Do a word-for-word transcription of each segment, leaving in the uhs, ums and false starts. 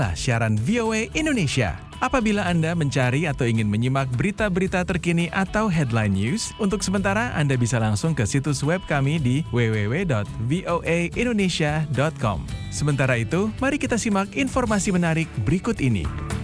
Inilah siaran V O A Indonesia. Apabila Anda mencari atau ingin menyimak berita-berita terkini atau headline news, untuk sementara Anda bisa langsung ke situs web kami di w w w dot voa indonesia dot com. Sementara itu, mari kita simak informasi menarik berikut ini.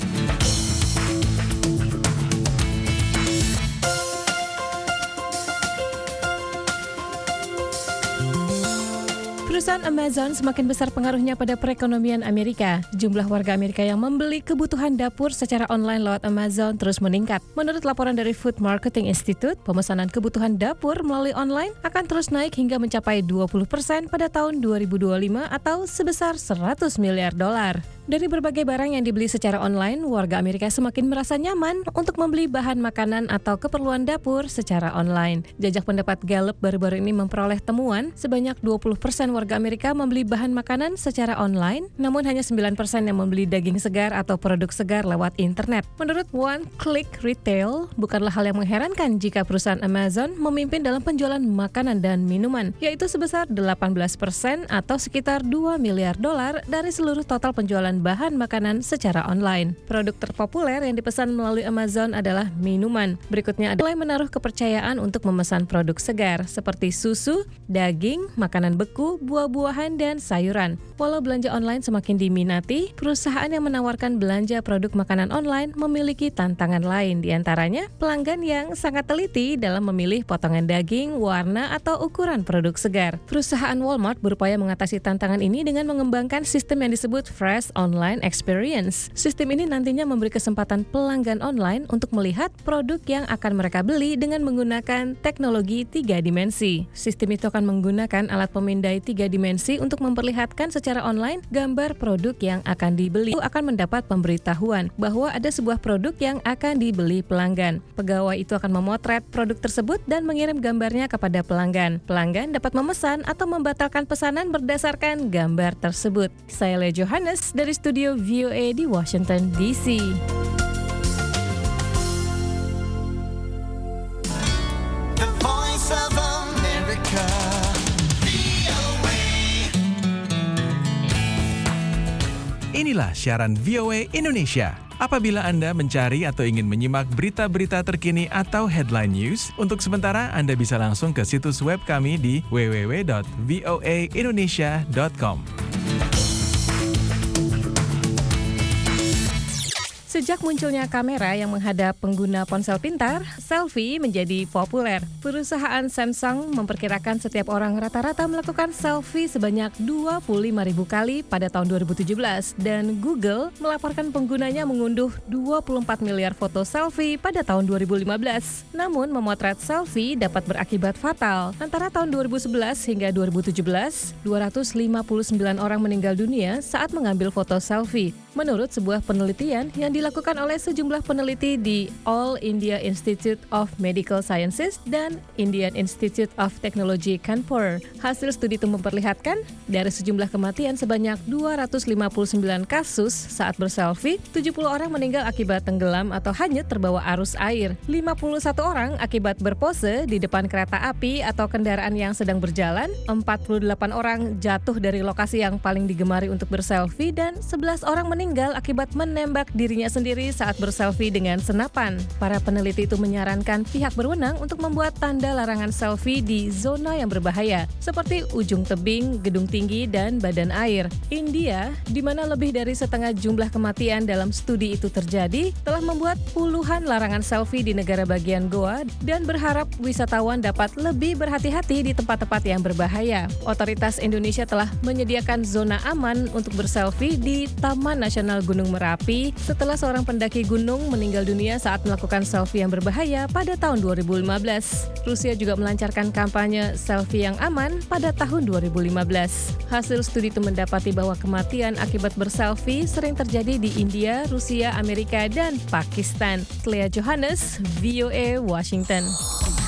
Perusahaan Amazon semakin besar pengaruhnya pada perekonomian Amerika. Jumlah warga Amerika yang membeli kebutuhan dapur secara online lewat Amazon terus meningkat. Menurut laporan dari Food Marketing Institute, pemesanan kebutuhan dapur melalui online akan terus naik hingga mencapai dua puluh persen pada tahun dua ribu dua puluh lima atau sebesar seratus miliar dolar. Dari berbagai barang yang dibeli secara online, warga Amerika semakin merasa nyaman untuk membeli bahan makanan atau keperluan dapur secara online. Jajak pendapat Gallup baru-baru ini memperoleh temuan sebanyak dua puluh persen warga Amerika membeli bahan makanan secara online, namun hanya sembilan persen yang membeli daging segar atau produk segar lewat internet. Menurut One Click Retail, bukanlah hal yang mengherankan jika perusahaan Amazon memimpin dalam penjualan makanan dan minuman, yaitu sebesar delapan belas persen atau sekitar dua miliar dolar dari seluruh total penjualan bahan makanan secara online. Produk terpopuler yang dipesan melalui Amazon adalah minuman. Berikutnya adalah menaruh kepercayaan untuk memesan produk segar seperti susu, daging, makanan beku, buah-buahan, dan sayuran. Walau belanja online semakin diminati, perusahaan yang menawarkan belanja produk makanan online memiliki tantangan lain, diantaranya pelanggan yang sangat teliti dalam memilih potongan daging, warna, atau ukuran produk segar. Perusahaan Walmart berupaya mengatasi tantangan ini dengan mengembangkan sistem yang disebut Fresh Online Experience. Sistem ini nantinya memberi kesempatan pelanggan online untuk melihat produk yang akan mereka beli dengan menggunakan teknologi tiga dimensi. Sistem itu akan menggunakan alat pemindai tiga dimensi untuk memperlihatkan secara online gambar produk yang akan dibeli. Itu akan mendapat pemberitahuan bahwa ada sebuah produk yang akan dibeli pelanggan. Pegawai itu akan memotret produk tersebut dan mengirim gambarnya kepada pelanggan. Pelanggan dapat memesan atau membatalkan pesanan berdasarkan gambar tersebut. Saya Lea Johannes dari studio V O A di Washington D C. The Voice of America. Inilah siaran V O A Indonesia. Apabila Anda mencari atau ingin menyimak berita-berita terkini atau headline news, untuk sementara Anda bisa langsung ke situs web kami di w w w dot voa indonesia dot com. Sejak munculnya kamera yang menghadap pengguna ponsel pintar, selfie menjadi populer. Perusahaan Samsung memperkirakan setiap orang rata-rata melakukan selfie sebanyak dua puluh lima ribu kali pada tahun dua ribu tujuh belas, dan Google melaporkan penggunanya mengunduh dua puluh empat miliar foto selfie pada tahun dua ribu lima belas. Namun, memotret selfie dapat berakibat fatal. Antara tahun dua ribu sebelas hingga dua ribu tujuh belas, dua ratus lima puluh sembilan orang meninggal dunia saat mengambil foto selfie. Menurut sebuah penelitian yang dilakukan oleh sejumlah peneliti di All India Institute of Medical Sciences dan Indian Institute of Technology Kanpur. Hasil studi itu memperlihatkan dari sejumlah kematian sebanyak dua ratus lima puluh sembilan kasus saat berselfie, tujuh puluh orang meninggal akibat tenggelam atau hanyut terbawa arus air, lima puluh satu orang akibat berpose di depan kereta api atau kendaraan yang sedang berjalan, empat puluh delapan orang jatuh dari lokasi yang paling digemari untuk berselfie, dan sebelas orang meninggal meninggal akibat menembak dirinya sendiri saat berselfie dengan senapan. Para peneliti itu menyarankan pihak berwenang untuk membuat tanda larangan selfie di zona yang berbahaya, seperti ujung tebing, gedung tinggi, dan badan air. India, di mana lebih dari setengah jumlah kematian dalam studi itu terjadi, telah membuat puluhan larangan selfie di negara bagian Goa dan berharap wisatawan dapat lebih berhati-hati di tempat-tempat yang berbahaya. Otoritas Indonesia telah menyediakan zona aman untuk berselfie di Taman Nasional Gunung Merapi setelah seorang pendaki gunung meninggal dunia saat melakukan selfie yang berbahaya pada tahun dua ribu lima belas. Rusia juga melancarkan kampanye selfie yang aman pada tahun dua ribu lima belas. Hasil studi itu mendapati bahwa kematian akibat berselfie sering terjadi di India, Rusia, Amerika, dan Pakistan. Lea Johannes, V O A, Washington.